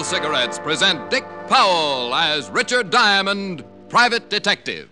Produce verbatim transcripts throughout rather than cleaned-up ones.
Cigarettes present Dick Powell as Richard Diamond, Private Detective.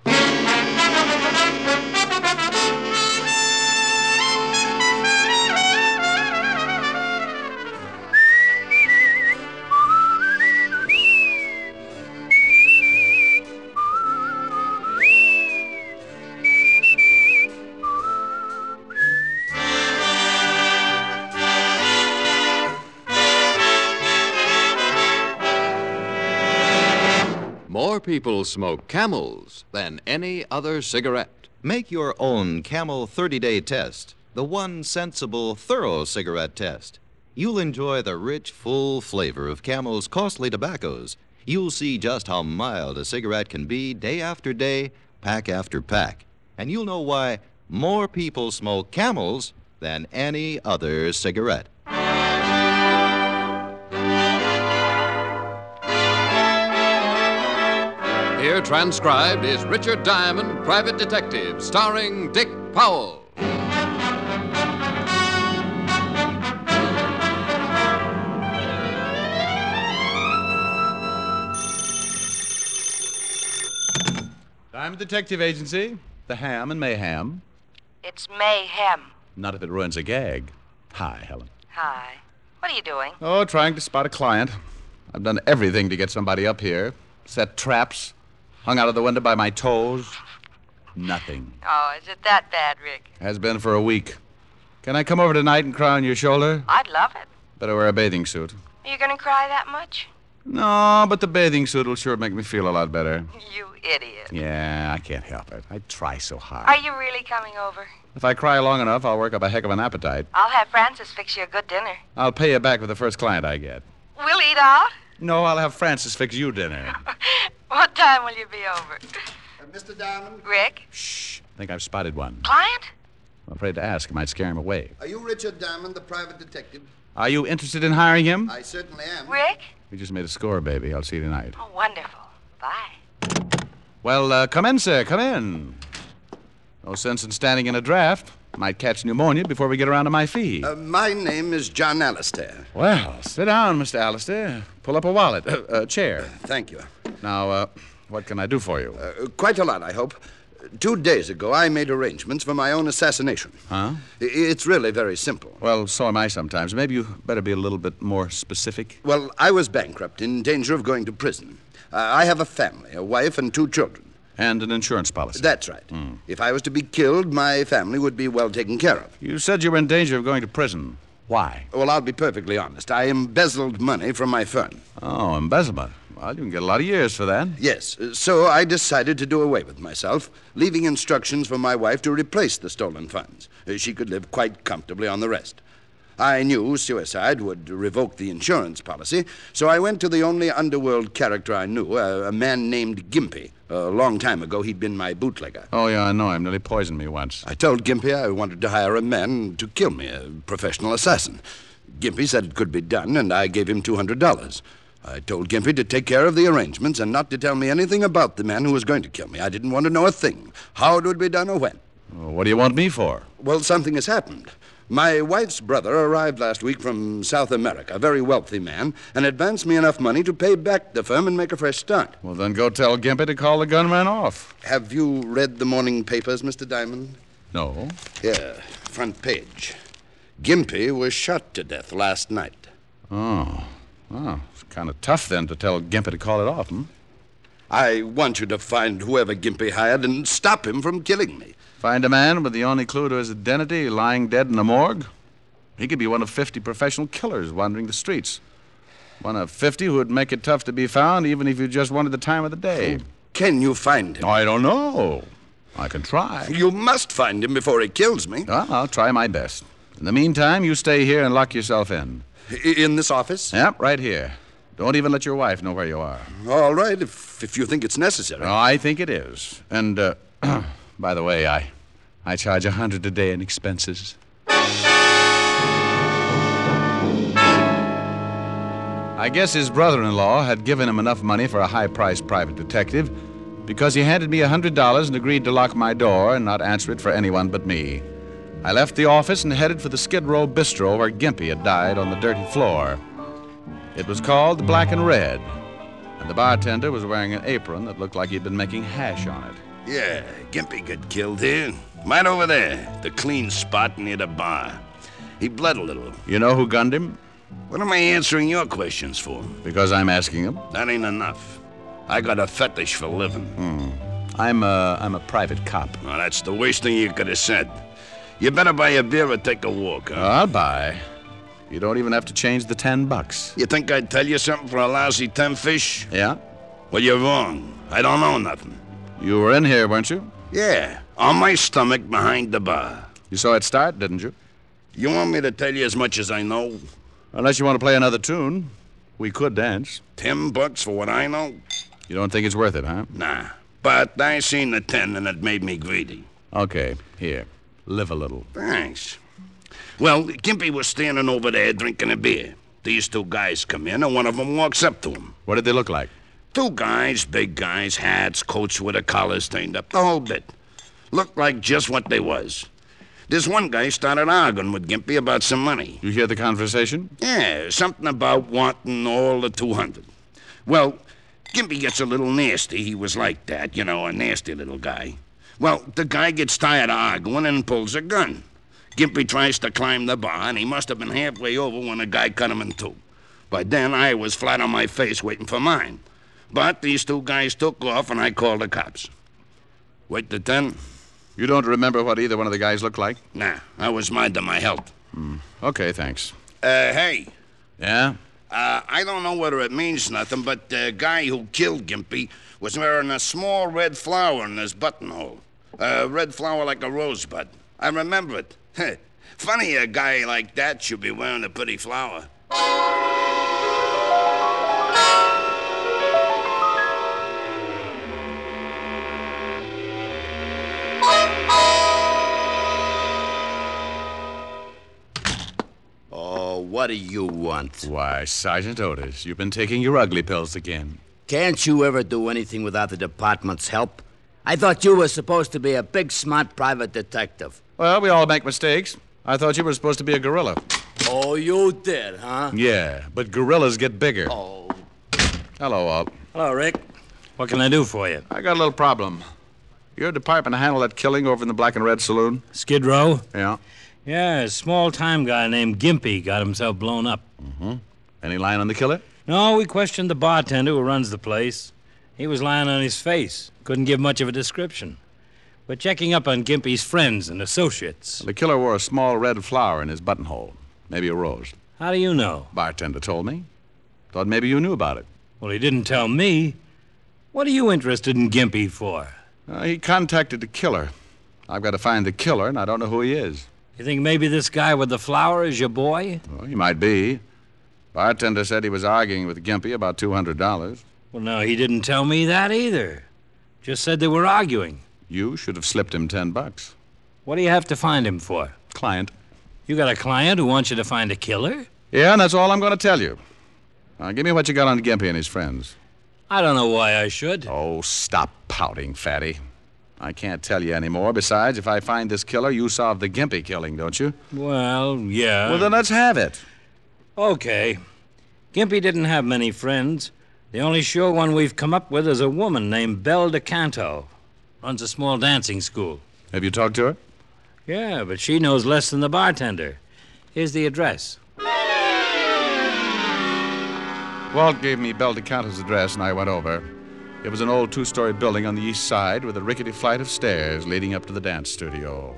More people smoke Camels than any other cigarette. Make your own Camel thirty-day test, the one sensible, thorough cigarette test. You'll enjoy the rich, full flavor of Camel's costly tobaccos. You'll see just how mild a cigarette can be day after day, pack after pack. And you'll know why more people smoke Camels than any other cigarette. Here transcribed is Richard Diamond, Private Detective, starring Dick Powell. Diamond Detective Agency, the Ham and Mayhem. It's mayhem. Not if it ruins a gag. Hi, Helen. Hi. What are you doing? Oh, trying to spot a client. I've done everything to get somebody up here. Set traps. Hung out of the window by my toes. Nothing. Oh, is it that bad, Rick? Has been for a week. Can I come over tonight and cry on your shoulder? I'd love it. Better wear a bathing suit. Are you going to cry that much? No, but the bathing suit will sure make me feel a lot better. You idiot. Yeah, I can't help it. I try so hard. Are you really coming over? If I cry long enough, I'll work up a heck of an appetite. I'll have Francis fix you a good dinner. I'll pay you back with the first client I get. We'll eat out? No, I'll have Francis fix you dinner. What time will you be over? Uh, Mister Diamond? Rick? Shh. I think I've spotted one. Client? I'm afraid to ask. It might scare him away. Are you Richard Diamond, the private detective? Are you interested in hiring him? I certainly am. Rick? We just made a score, baby. I'll see you tonight. Oh, wonderful. Bye. Well, uh, come in, sir. Come in. No sense in standing in a draft. Might catch pneumonia before we get around to my fee. Uh, my name is John Alistair. Well, sit down, Mister Alistair. Pull up a wallet. Uh, a chair. Thank you. Now, uh, what can I do for you? Uh, quite a lot, I hope. Two days ago, I made arrangements for my own assassination. Huh? I- It's really very simple. Well, so am I sometimes. Maybe you better be a little bit more specific. Well, I was bankrupt, in danger of going to prison. Uh, I have a family, a wife and two children. And an insurance policy. That's right. Mm. If I was to be killed, my family would be well taken care of. You said you were in danger of going to prison. Why? Well, I'll be perfectly honest. I embezzled money from my firm. Oh, embezzlement. Well, you can get a lot of years for that. Yes, uh, so I decided to do away with myself, leaving instructions for my wife to replace the stolen funds. Uh, She could live quite comfortably on the rest. I knew suicide would revoke the insurance policy, so I went to the only underworld character I knew, a, a man named Gimpy. A long time ago, he'd been my bootlegger. Oh, yeah, I know him. Nearly poisoned me once. I told Gimpy I wanted to hire a man to kill me, a professional assassin. Gimpy said it could be done, and I gave him two hundred dollars. I told Gimpy to take care of the arrangements and not to tell me anything about the man who was going to kill me. I didn't want to know a thing, how it would be done or when. Well, what do you want me for? Well, something has happened. My wife's brother arrived last week from South America, a very wealthy man, and advanced me enough money to pay back the firm and make a fresh start. Well, then go tell Gimpy to call the gunman off. Have you read the morning papers, Mister Diamond? No. Here, front page. Gimpy was shot to death last night. Oh. Oh, it's kind of tough then to tell Gimpy to call it off, hmm? I want you to find whoever Gimpy hired and stop him from killing me. Find a man with the only clue to his identity lying dead in a morgue? He could be one of fifty professional killers wandering the streets. One of fifty who would make it tough to be found even if you just wanted the time of the day. Can you find him? I don't know. I can try. You must find him before he kills me. Well, I'll try my best. In the meantime, you stay here and lock yourself in. I- In this office? Yep, right here. Don't even let your wife know where you are. All right, if, if you think it's necessary. No, I think it is. And, uh, by the way, I, I charge a hundred a day in expenses. I guess his brother-in-law had given him enough money for a high-priced private detective because he handed me a hundred dollars and agreed to lock my door and not answer it for anyone but me. I left the office and headed for the Skid Row Bistro where Gimpy had died on the dirty floor. It was called the Black and Red, and the bartender was wearing an apron that looked like he'd been making hash on it. Yeah, Gimpy got killed here. Right over there, the clean spot near the bar. He bled a little. You know who gunned him? What am I answering your questions for? Because I'm asking him. That ain't enough. I got a fetish for living. Hmm. I'm a, I'm a private cop. Well, that's the worst thing you could have said. You better buy a beer or take a walk, huh? I'll buy. You don't even have to change the ten bucks. You think I'd tell you something for a lousy ten fish? Yeah? Well, you're wrong. I don't know nothing. You were in here, weren't you? Yeah, on my stomach behind the bar. You saw it start, didn't you? You want me to tell you as much as I know? Unless you want to play another tune. We could dance. Ten bucks for what I know? You don't think it's worth it, huh? Nah. But I seen the ten and it made me greedy. Okay, here. Live a little. Thanks. Well, Gimpy was standing over there drinking a beer. These two guys come in and one of them walks up to him. What did they look like? Two guys, big guys, hats, coats with the collars turned up, the whole bit. Looked like just what they was. This one guy started arguing with Gimpy about some money. You hear the conversation? Yeah, something about wanting all the two hundred. Well, Gimpy gets a little nasty. He was like that, you know, a nasty little guy. Well, the guy gets tired of arguing and pulls a gun. Gimpy tries to climb the bar, and he must have been halfway over when the guy cut him in two. By then, I was flat on my face waiting for mine. But these two guys took off, and I called the cops. Wait the ten? You don't remember what either one of the guys looked like? Nah, I was minding my health. Hmm. Okay, thanks. Uh, hey. Yeah? Uh, I don't know whether it means nothing, but the guy who killed Gimpy was wearing a small red flower in his buttonhole. A red flower like a rosebud. I remember it. Funny a guy like that should be wearing a pretty flower. Oh, what do you want? Why, Sergeant Otis, you've been taking your ugly pills again. Can't you ever do anything without the department's help? I thought you were supposed to be a big, smart private detective. Well, we all make mistakes. I thought you were supposed to be a gorilla. Oh, you did, huh? Yeah, but gorillas get bigger. Oh. Hello, Walt. Hello, Rick. What can I do for you? I got a little problem. Your department handled that killing over in the Black and Red Saloon? Skid Row? Yeah. Yeah, a small-time guy named Gimpy got himself blown up. Mm-hmm. Any line on the killer? No, we questioned the bartender who runs the place. He was lying on his face. Couldn't give much of a description. We're checking up on Gimpy's friends and associates. The killer wore a small red flower in his buttonhole. Maybe a rose. How do you know? Bartender told me. Thought maybe you knew about it. Well, he didn't tell me. What are you interested in Gimpy for? Uh, he contacted the killer. I've got to find the killer, and I don't know who he is. You think maybe this guy with the flower is your boy? Well, he might be. Bartender said he was arguing with Gimpy about two hundred dollars. Well, no, he didn't tell me that either. Just said they were arguing. You should have slipped him ten bucks. What do you have to find him for? Client. You got a client who wants you to find a killer? Yeah, and that's all I'm going to tell you. Now, give me what you got on Gimpy and his friends. I don't know why I should. Oh, stop pouting, fatty. I can't tell you anymore. Besides, if I find this killer, you solve the Gimpy killing, don't you? Well, yeah. Well, then let's have it. Okay. Gimpy didn't have many friends. The only sure one we've come up with is a woman named Belle DeCanto. Runs a small dancing school. Have you talked to her? Yeah, but she knows less than the bartender. Here's the address. Walt gave me Belle DeCanto's address, and I went over. It was an old two-story building on the east side with a rickety flight of stairs leading up to the dance studio.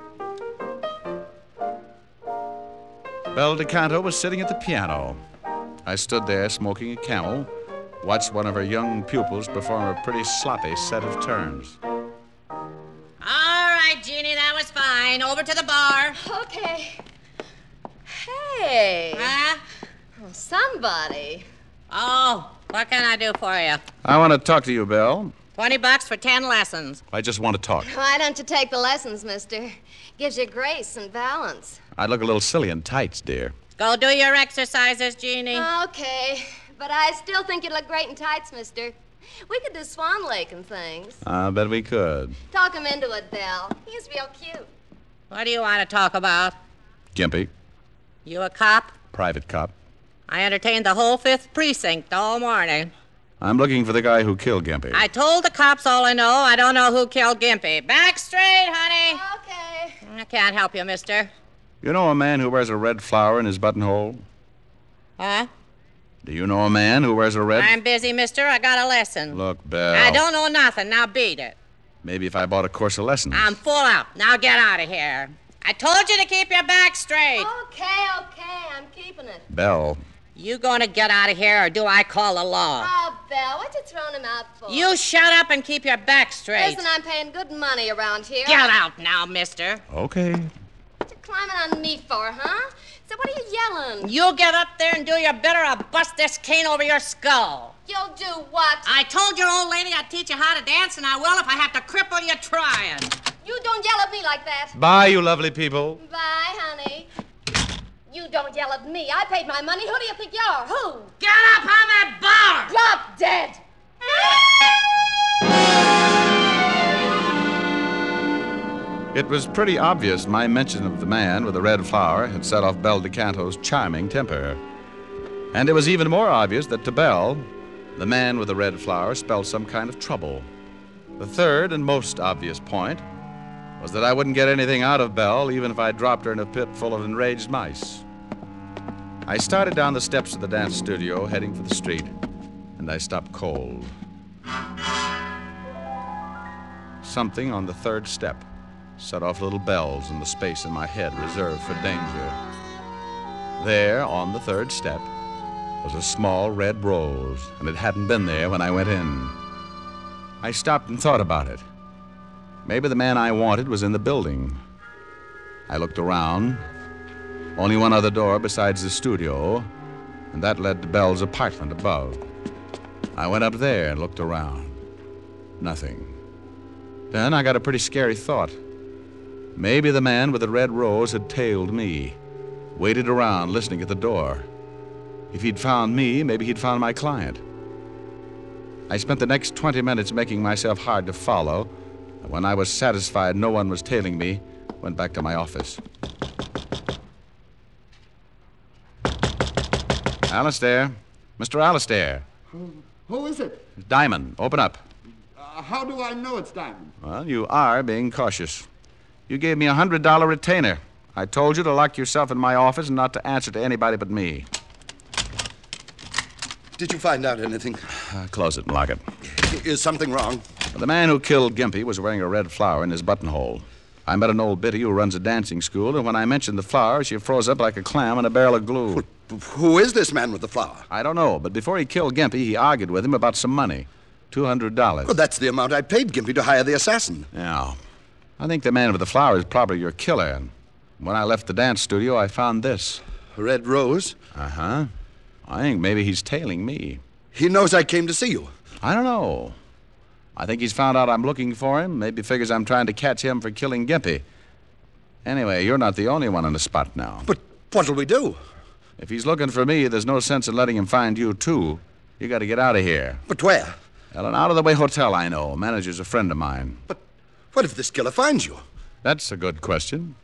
Belle DeCanto was sitting at the piano. I stood there smoking a Camel, watched one of her young pupils perform a pretty sloppy set of turns. All right, Jeannie, that was fine. Over to the bar. Okay. Hey. Huh? Oh, somebody. Oh, what can I do for you? I want to talk to you, Belle. Twenty bucks for ten lessons. I just want to talk. Why don't you take the lessons, mister? Gives you grace and balance. I'd look a little silly in tights, dear. Go do your exercises, Jeannie. Okay, but I still think you look great in tights, mister. We could do Swan Lake and things. I bet we could. Talk him into it, Belle. He's real cute. What do you want to talk about? Gimpy, You a cop? private cop. I entertained the whole fifth precinct all morning. I'm looking for the guy who killed Gimpy. I told the cops all I know. I don't know who killed Gimpy. Back straight, honey. Okay. I can't help you, mister. You know a man who wears a red flower in his buttonhole? Huh? Do you know a man who wears a red... I'm busy, mister. I got a lesson. Look, Belle. I don't know nothing. Now beat it. Maybe if I bought a course of lessons. I'm full out. Now get out of here. I told you to keep your back straight. Okay, okay. I'm keeping it. Belle. You gonna get out of here, or do I call the law? Oh, Belle, what you throwing him out for? You shut up and keep your back straight. Listen, I'm paying good money around here. Get out now, mister. Okay. What you climbing on me for, huh? So what are you yelling? You get up there and do your bit, or I'll bust this cane over your skull. You'll do what? I told your old lady I'd teach you how to dance, and I will if I have to cripple you trying. You don't yell at me like that. Bye, you lovely people. Bye, honey. You don't yell at me. I paid my money. Who do you think you are? Who? Get up on that bar! Drop dead! It was pretty obvious my mention of the man with the red flower had set off Belle DeCanto's charming temper. And it was even more obvious that to Belle, the man with the red flower spelled some kind of trouble. The third and most obvious point was that I wouldn't get anything out of Belle even if I dropped her in a pit full of enraged mice. I started down the steps of the dance studio, heading for the street, and I stopped cold. Something on the third step set off little bells in the space in my head reserved for danger. There, on the third step, was a small red rose, and it hadn't been there when I went in. I stopped and thought about it. Maybe the man I wanted was in the building. I looked around. Only one other door besides the studio, and that led to Belle's apartment above. I went up there and looked around. Nothing. Then I got a pretty scary thought. Maybe the man with the red rose had tailed me, waited around listening at the door. If he'd found me, maybe he'd found my client. I spent the next twenty minutes making myself hard to follow, and when I was satisfied no one was tailing me, went back to my office. Alistair. Mister Alistair. Who, who is it? Diamond. Open up. Uh, how do I know it's Diamond? Well, you are being cautious. You gave me a hundred dollar retainer. I told you to lock yourself in my office and not to answer to anybody but me. Did you find out anything? Uh, close it and lock it. Is something wrong? The man who killed Gimpy was wearing a red flower in his buttonhole. I met an old biddy who runs a dancing school, and when I mentioned the flower, she froze up like a clam in a barrel of glue. Who is this man with the flower? I don't know, but before he killed Gimpy, he argued with him about some money. two hundred dollars. Well, that's the amount I paid Gimpy to hire the assassin. Yeah. I think the man with the flower is probably your killer. And when I left the dance studio, I found this. A red rose? Uh-huh. I think maybe he's tailing me. He knows I came to see you. I don't know. I think he's found out I'm looking for him. Maybe figures I'm trying to catch him for killing Gimpy. Anyway, you're not the only one on the spot now. But what'll we do? If he's looking for me, there's no sense in letting him find you, too. You got to get out of here. But where? Well, an out-of-the-way hotel I know. Manager's a friend of mine. But what if this killer finds you? That's a good question.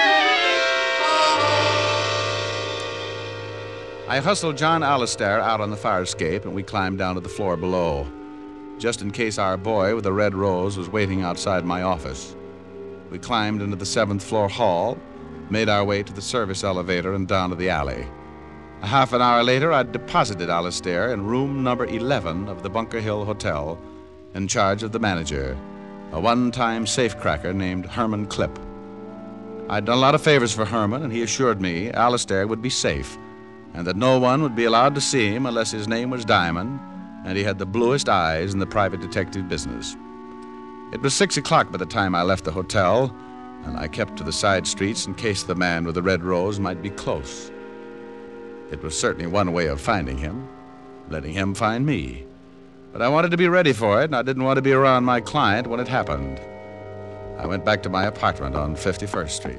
I hustled John Alistair out on the fire escape, and we climbed down to the floor below, just in case our boy with the red rose was waiting outside my office. We climbed into the seventh floor hall, made our way to the service elevator and down to the alley. A half an hour later, I'd deposited Alistair in room number eleven of the Bunker Hill Hotel in charge of the manager, a one-time safecracker named Herman Clipp. I'd done a lot of favors for Herman, and he assured me Alistair would be safe, and that no one would be allowed to see him unless his name was Diamond, and he had the bluest eyes in the private detective business. It was six o'clock by the time I left the hotel, and I kept to the side streets in case the man with the red rose might be close. It was certainly one way of finding him, letting him find me. But I wanted to be ready for it, and I didn't want to be around my client when it happened. I went back to my apartment on fifty-first Street.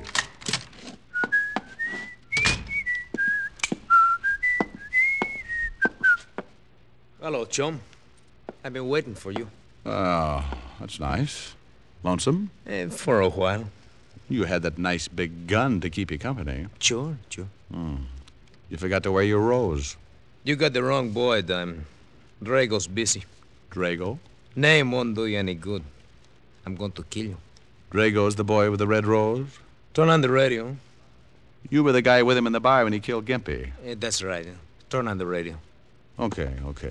Hello, chum. I've been waiting for you. Oh, that's nice. Lonesome? Eh, for a while. You had that nice big gun to keep you company. Sure, sure. Hmm. You forgot to wear your rose. You got the wrong boy, Diamond. Drago's busy. Drago? Name won't do you any good. I'm going to kill you. Drago's the boy with the red rose? Turn on the radio. You were the guy with him in the bar when he killed Gimpy. Eh, that's right. Turn on the radio. Okay, okay.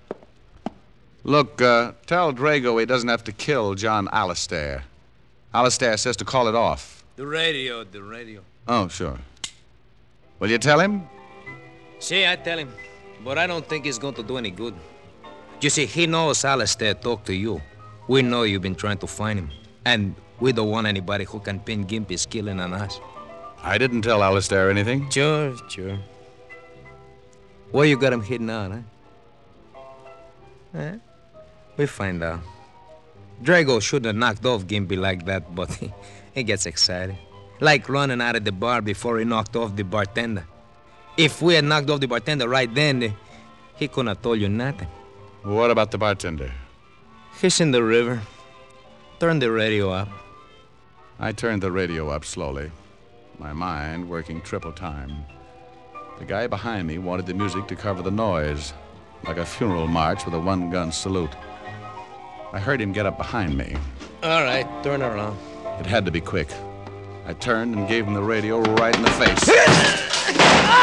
Look, uh, tell Drago he doesn't have to kill John Alistair. Alistair says to call it off. The radio, the radio. Oh, sure. Will you tell him? See, I tell him. But I don't think it's going to do any good. You see, he knows Alistair talked to you. We know you've been trying to find him. And we don't want anybody who can pin Gimpy's killing on us. I didn't tell Alistair anything. Sure, sure. Where you got him hidden out, huh? Eh? We find out. Drago shouldn't have knocked off Gimpy like that, but he, he gets excited. Like running out of the bar before he knocked off the bartender. If we had knocked off the bartender right then, he couldn't have told you nothing. What about the bartender? He's in the river. Turn the radio up. I turned the radio up slowly, my mind working triple time. The guy behind me wanted the music to cover the noise, like a funeral march with a one-gun salute. I heard him get up behind me. All right, turn around. It had to be quick. I turned and gave him the radio right in the face.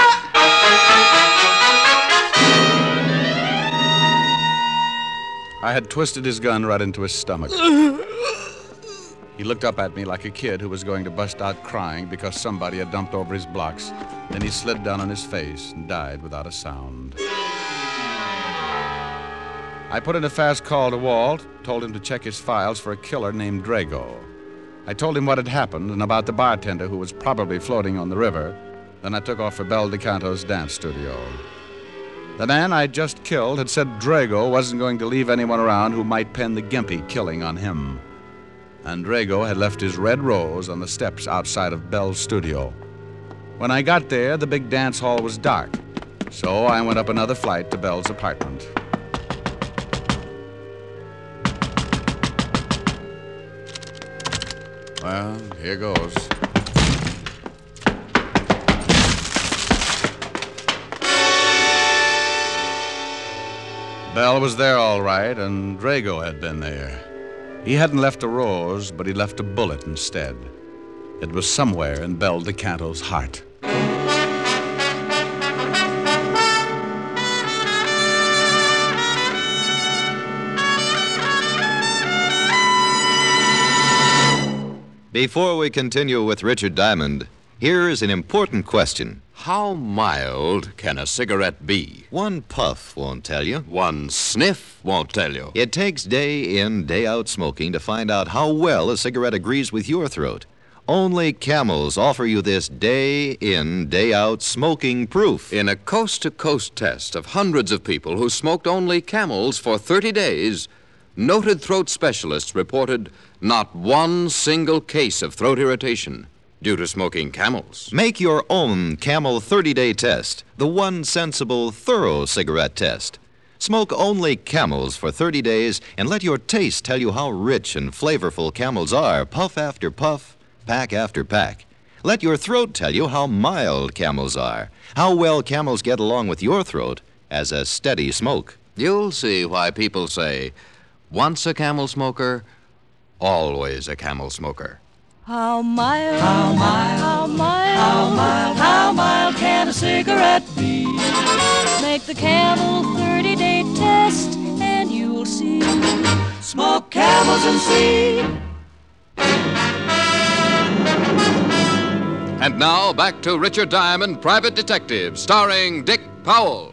I had twisted his gun right into his stomach. He looked up at me like a kid who was going to bust out crying because somebody had dumped over his blocks. Then he slid down on his face and died without a sound. I put in a fast call to Walt, told him to check his files for a killer named Drago. I told him what had happened and about the bartender who was probably floating on the river. Then I took off for Bel DeCanto's dance studio. The man I'd just killed had said Drago wasn't going to leave anyone around who might pin the Gimpy killing on him. And Drago had left his red rose on the steps outside of Bel's studio. When I got there, the big dance hall was dark, so I went up another flight to Bel's apartment. Well, here goes. Bel was there all right, and Drago had been there. He hadn't left a rose, but he left a bullet instead. It was somewhere in Bel DeCanto's heart. Before we continue with Richard Diamond, here is an important question. How mild can a cigarette be? One puff won't tell you. One sniff won't tell you. It takes day in, day out smoking to find out how well a cigarette agrees with your throat. Only Camels offer you this day in, day out smoking proof. In a coast-to-coast test of hundreds of people who smoked only Camels for thirty days, noted throat specialists reported not one single case of throat irritation due to smoking Camels. Make your own Camel thirty-day test, the one sensible, thorough cigarette test. Smoke only Camels for thirty days and let your taste tell you how rich and flavorful Camels are, puff after puff, pack after pack. Let your throat tell you how mild Camels are, how well Camels get along with your throat as a steady smoke. You'll see why people say, once a Camel smoker, always a Camel smoker. How mild, how mild, how mild, how mild, how mild can a cigarette be? Make the Camel thirty-day test and you'll see. Smoke Camels and see. And now back to Richard Diamond, Private Detective, starring Dick Powell.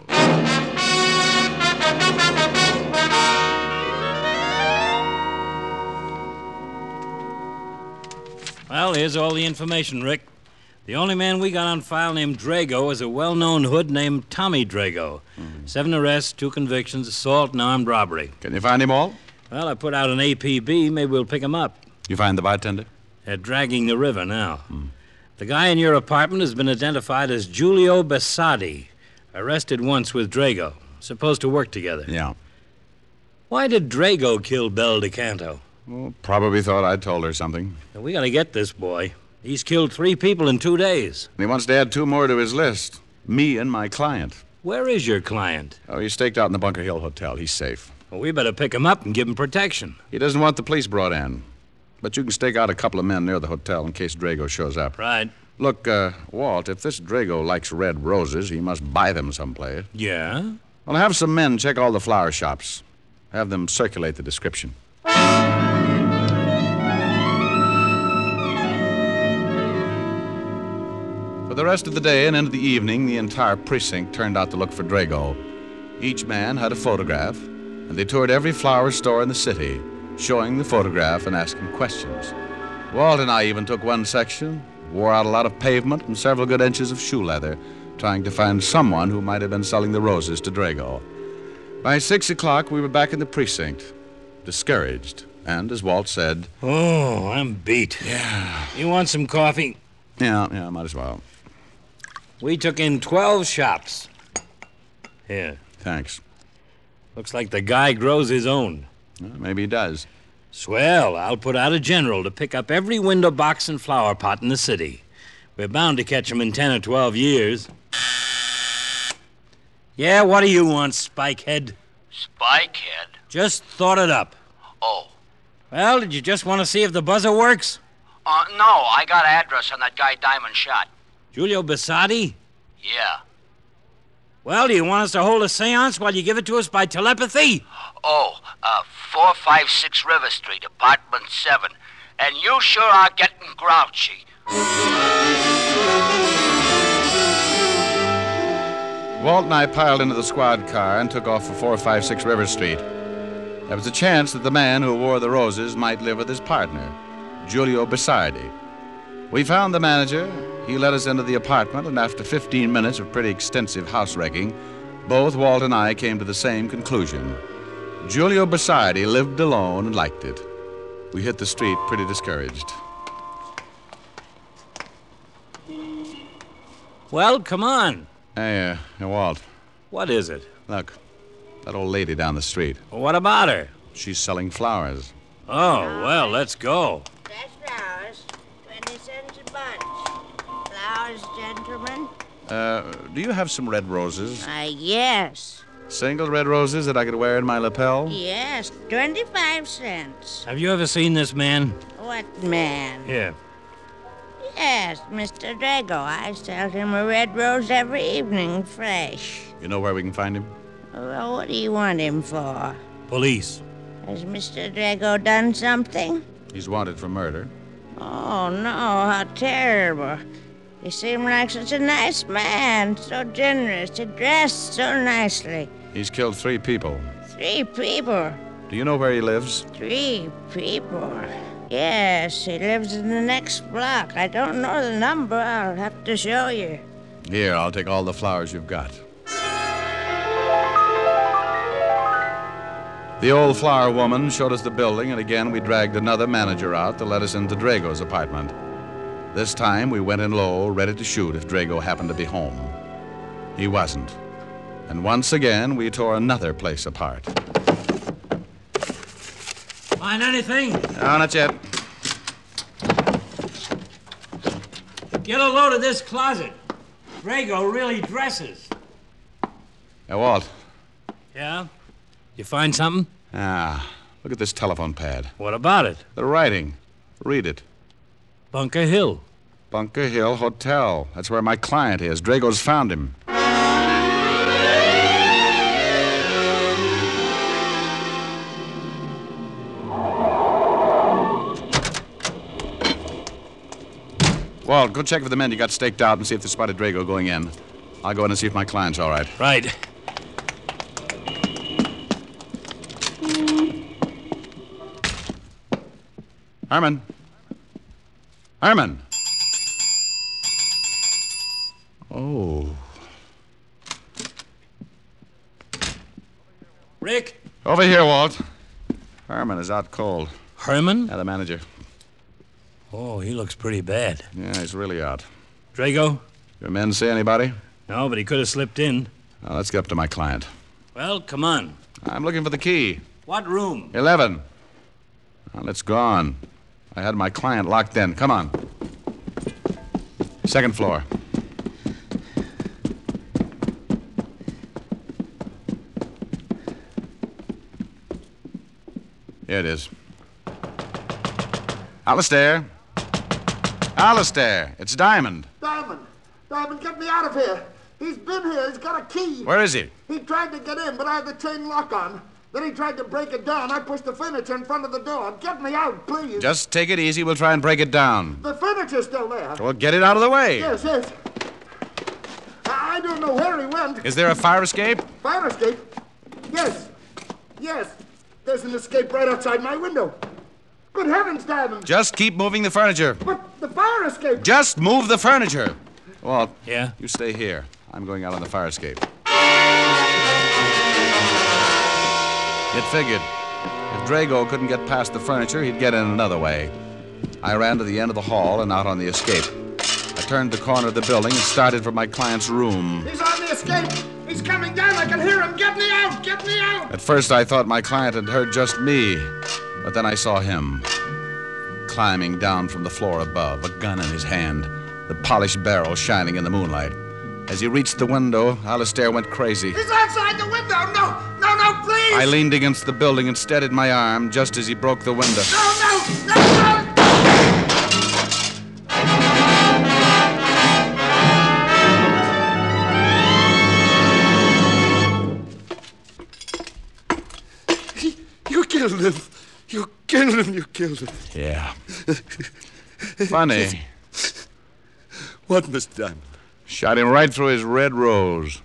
Well, here's all the information, Rick. The only man we got on file named Drago is a well-known hood named Tommy Drago. Mm-hmm. Seven arrests, two convictions, assault and armed robbery. Can you find him all? Well, I put out an A P B. Maybe we'll pick him up. You find the bartender? They're dragging the river now. Mm. The guy in your apartment has been identified as Giulio Bassadi, arrested once with Drago. Supposed to work together. Yeah. Why did Drago kill Bel DeCanto? Well, probably thought I'd told her something. Now, we gotta get this boy. He's killed three people in two days. And he wants to add two more to his list. Me and my client. Where is your client? Oh, he's staked out in the Bunker Hill Hotel. He's safe. Well, we better pick him up and give him protection. He doesn't want the police brought in. But you can stake out a couple of men near the hotel in case Drago shows up. Right. Look, uh, Walt, if this Drago likes red roses, he must buy them someplace. Yeah? Well, have some men check all the flower shops. Have them circulate the description. For the rest of the day and into the evening, the entire precinct turned out to look for Drago. Each man had a photograph, and they toured every flower store in the city, showing the photograph and asking questions. Walt and I even took one section, wore out a lot of pavement and several good inches of shoe leather, trying to find someone who might have been selling the roses to Drago. By six o'clock, we were back in the precinct, discouraged, and, as Walt said... Oh, I'm beat. Yeah. You want some coffee? Yeah, yeah, might as well. We took in twelve shops. Here. Thanks. Looks like the guy grows his own. Well, maybe he does. Swell. I'll put out a general to pick up every window box and flower pot in the city. We're bound to catch him in ten or twelve years. Yeah, what do you want, Spikehead? Spikehead? Just thought it up. Oh. Well, did you just want to see if the buzzer works? Uh, no, I got an address on that guy Diamond shot. Giulio Bassotti? Yeah. Well, do you want us to hold a seance while you give it to us by telepathy? Oh, uh, four five six River Street, apartment seven. And you sure are getting grouchy. Walt and I piled into the squad car and took off for four five six River Street. There was a chance that the man who wore the roses might live with his partner, Giulio Bassotti. We found the manager. He led us into the apartment, and after fifteen minutes of pretty extensive house wrecking, both Walt and I came to the same conclusion. Giulio Bassotti lived alone and liked it. We hit the street pretty discouraged. Well, come on. Hey, uh, hey, Walt. What is it? Look, that old lady down the street. Well, what about her? She's selling flowers. Oh, well, let's go. Fresh flowers, twenty cents a bunch. Flowers, gentlemen. Uh, do you have some red roses? Uh, yes. Single red roses that I could wear in my lapel? Yes, twenty-five cents. Have you ever seen this man? What man? Here. Yes, Mister Drago. I sell him a red rose every evening, fresh. You know where we can find him? Well, what do you want him for? Police. Has Mister Drago done something? He's wanted for murder. Oh, no, how terrible. He seemed like such a nice man, so generous, he dressed so nicely. He's killed three people. Three people. Do you know where he lives? Three people. Yes, he lives in the next block. I don't know the number. I'll have to show you. Here, I'll take all the flowers you've got. The old flower woman showed us the building, and again we dragged another manager out to let us into Drago's apartment. This time we went in low, ready to shoot if Drago happened to be home. He wasn't. And once again, we tore another place apart. Find anything? No, not yet. Get a load of this closet. Drago really dresses. Hey, Walt. Yeah? You find something? Ah, look at this telephone pad. What about it? The writing. Read it. Bunker Hill. Bunker Hill Hotel. That's where my client is. Drago's found him. Walt, go check with the men you got staked out and see if they spotted Drago going in. I'll go in and see if my client's all right. Right. Herman. Herman. Oh. Rick? Over here, Walt. Herman is out cold. Herman? Yeah, the manager. Oh, he looks pretty bad. Yeah, he's really out. Drago? Your men see anybody? No, but he could have slipped in. Now, let's get up to my client. Well, come on. I'm looking for the key. What room? Eleven. Well, it's gone. I had my client locked in. Come on. Second floor. Here it is. Alistair. Alistair, it's Diamond. Diamond! Diamond, get me out of here! He's been here. He's got a key. Where is he? He tried to get in, but I had the chain lock on. Then he tried to break it down. I pushed the furniture in front of the door. Get me out, please. Just take it easy. We'll try and break it down. The furniture's still there. Well, get it out of the way. Yes, yes. I don't know where he went. Is there a fire escape? Fire escape? Yes. Yes. There's an escape right outside my window. Good heavens, Diamond. Just keep moving the furniture. But the fire escape... Just move the furniture. Walt. Yeah? You stay here. I'm going out on the fire escape. It figured. If Drago couldn't get past the furniture, he'd get in another way. I ran to the end of the hall and out on the escape. I turned the corner of the building and started for my client's room. He's on the escape. He's coming down. I can hear him. Get me out. Get me out. At first, I thought my client had heard just me. But then I saw him climbing down from the floor above, a gun in his hand, the polished barrel shining in the moonlight. As he reached the window, Alistair went crazy. He's outside the window. No, no, no, please. I leaned against the building and steadied my arm just as he broke the window. No, no, no, no. You killed him. You killed him. You killed him. Yeah. Funny. What, Mister Diamond? Shot him right through his red rose.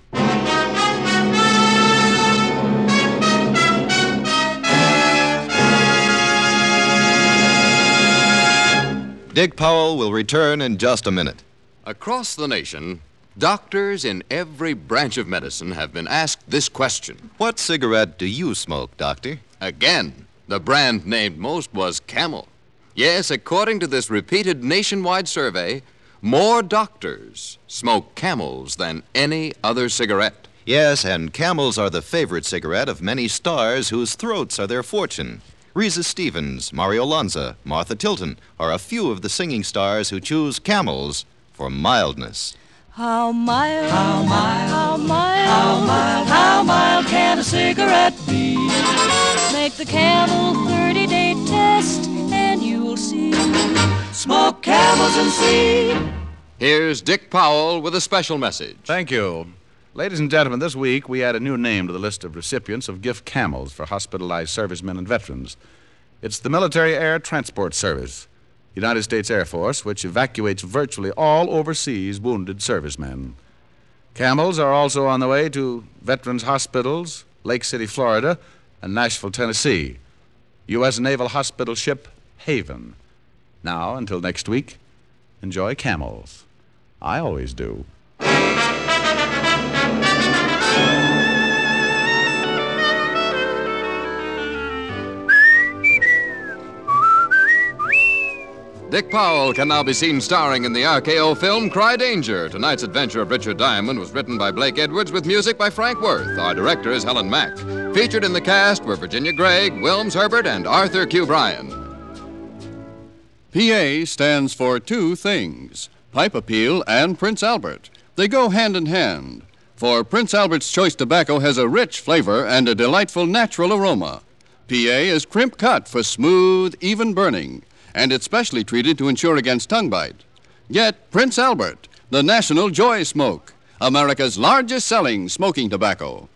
Dick Powell will return in just a minute. Across the nation, doctors in every branch of medicine have been asked this question. What cigarette do you smoke, Doctor? Again, the brand named most was Camel. Yes, according to this repeated nationwide survey, more doctors smoke Camels than any other cigarette. Yes, and Camels are the favorite cigarette of many stars whose throats are their fortune. Risa Stevens, Mario Lanza, Martha Tilton are a few of the singing stars who choose Camels for mildness. How mild, how mild, how mild, how mild, how mild can a cigarette be? Make the Camel thirty-day test and you'll see. Smoke Camels and see. Here's Dick Powell with a special message. Thank you. Ladies and gentlemen, this week we add a new name to the list of recipients of gift Camels for hospitalized servicemen and veterans. It's the Military Air Transport Service, United States Air Force, which evacuates virtually all overseas wounded servicemen. Camels are also on the way to veterans' hospitals, Lake City, Florida, and Nashville, Tennessee. U S Naval Hospital ship Haven. Now, until next week, enjoy Camels. I always do. Dick Powell can now be seen starring in the R K O film Cry Danger. Tonight's adventure of Richard Diamond was written by Blake Edwards with music by Frank Worth. Our director is Helen Mack. Featured in the cast were Virginia Gregg, Wilms Herbert, and Arthur Q. Bryan. P A stands for two things, Pipe Appeal and Prince Albert. They go hand in hand, for Prince Albert's Choice Tobacco has a rich flavor and a delightful natural aroma. P A is crimp cut for smooth, even burning, and it's specially treated to ensure against tongue bite. Get Prince Albert, the National Joy Smoke, America's largest selling smoking tobacco.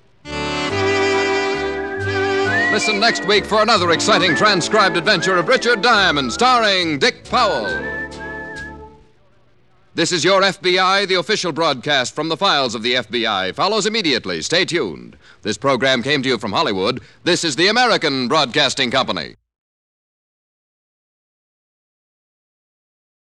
Listen next week for another exciting transcribed adventure of Richard Diamond, starring Dick Powell. This is Your F B I. The official broadcast from the files of the F B I follows immediately. Stay tuned. This program came to you from Hollywood. This is the American Broadcasting Company.